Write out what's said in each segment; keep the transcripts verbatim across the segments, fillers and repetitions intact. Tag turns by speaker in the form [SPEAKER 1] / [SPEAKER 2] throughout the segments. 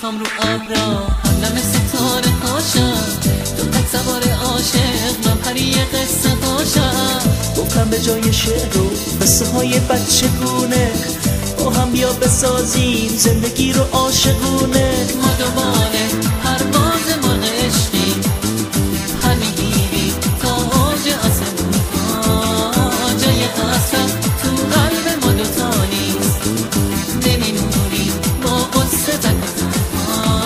[SPEAKER 1] میخوام رو ابرا همدم ستاره هاشم، تو تک سوار عاشق من پری قصه هاشم.
[SPEAKER 2] گفتم به جای شعر و قصه های بچگونه با هم بیا بسازیم زندگی رو عاشقونه.
[SPEAKER 1] ما دوباره پرواز مرغ عشقی پر میگیریم تا اوج آسمون ها. جای حسرت تو قلب ما دوتا نیست، نمیمونیم با قصه تک تنها.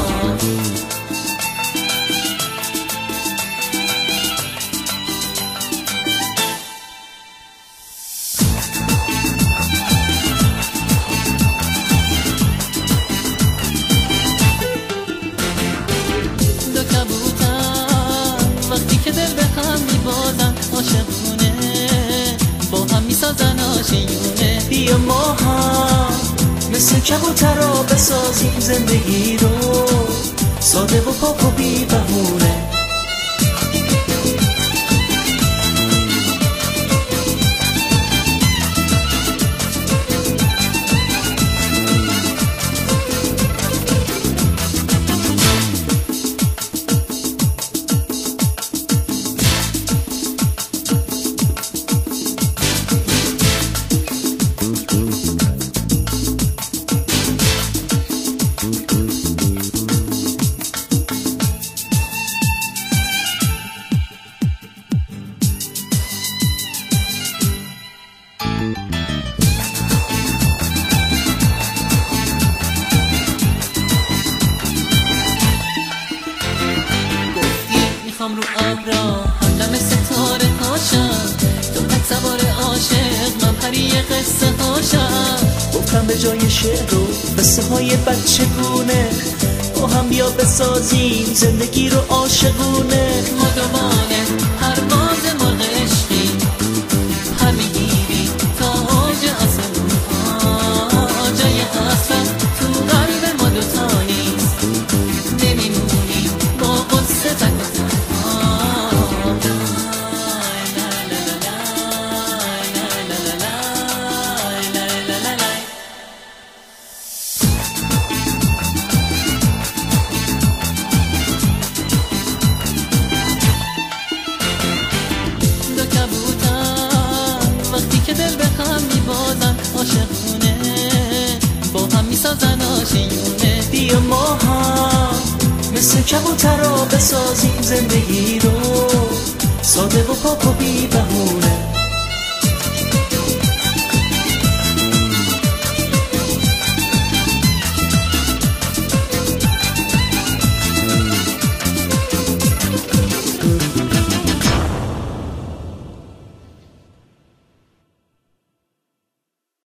[SPEAKER 1] دو کبوتر وقتی که دل به هم میبازن عاشقونه با هم میسازن آشیونه.
[SPEAKER 2] بیا ما هم مثل کبوترها بسازیم زندگی رو ساده و پاک و بی بهونه.
[SPEAKER 1] میخوام رو ابرا همدم ستاره هاشم، تو تک سوار عاشق من پری قصه هاشم.
[SPEAKER 2] گفتم به جای شعر و قصه های بچگونه با هم بیا بسازیم زندگی رو عاشقونه.
[SPEAKER 1] ما دوباره پرواز مرغ عشقی پر میگیریم تا اوج آسمون ها. جای حسرت تو قلب ما دوتا نیست، نمیمونیم با قصه تک تنها. دو کبوتر وقتی که دل به هم میبازن عاشقونه با هم میسازن آشیونه.
[SPEAKER 2] بیا ما هم مثل کبوترها بسازیم زندگی رو ساده و پاک و بی بهونه.